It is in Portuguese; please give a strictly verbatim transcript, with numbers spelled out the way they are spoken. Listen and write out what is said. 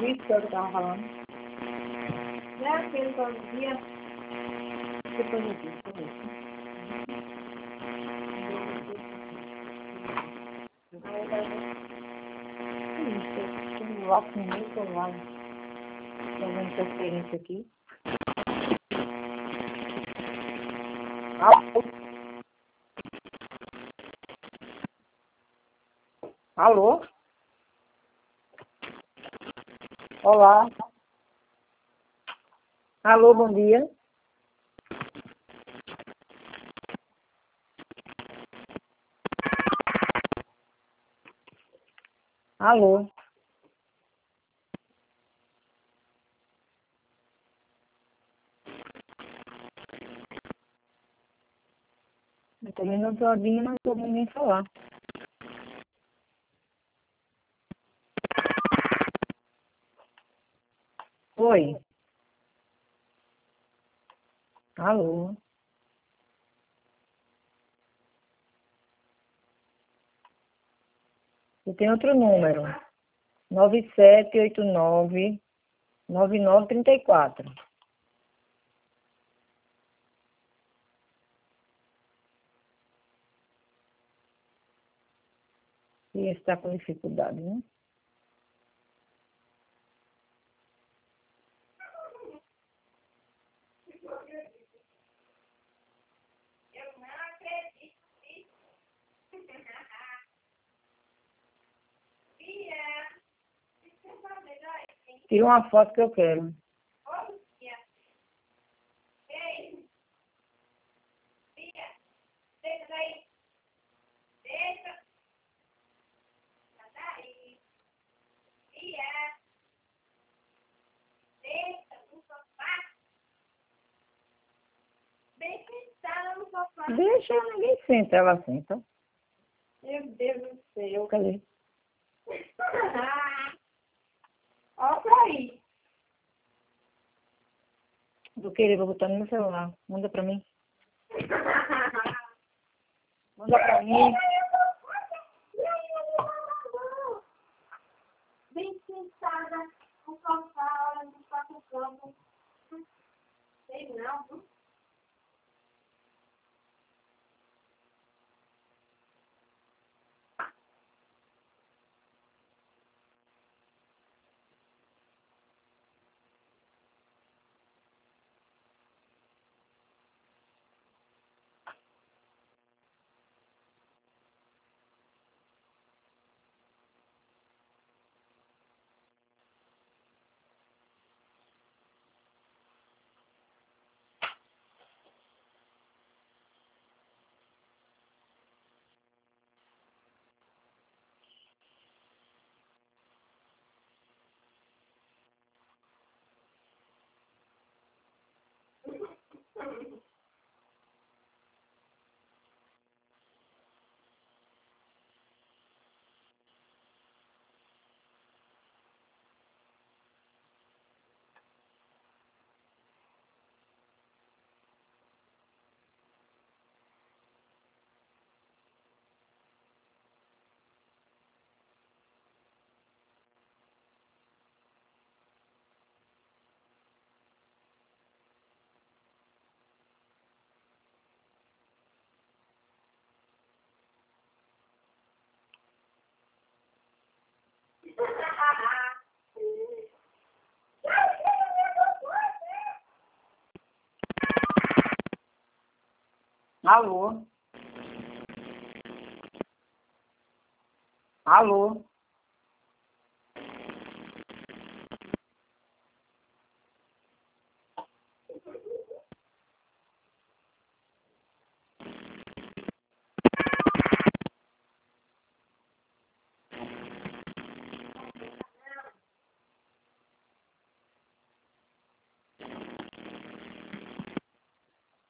Isso que eu estava falando. É aquele todo dia. Depois eu disse, depois eu disse. Lá com o meu celular. Fazendo transferência aqui. Alô? Alô? Olá. Alô, bom dia. Alô. Eu também não estou ouvindo, mas estou ouvindo ninguém falar. Oi. Alô. Eu tenho outro número. nove sete oito nove, nove nove três quatro. E esse está com dificuldade, né? Tira uma foto que eu quero. Deixa, ninguém senta, ela senta. Meu Deus do céu. Cadê? Olha pra aí. Vou querer, vou botar no meu celular. Manda pra mim. Manda pra mim. Bem sentada no sofá, olha no quarto campo. Sei não, viu? Alô? Alô?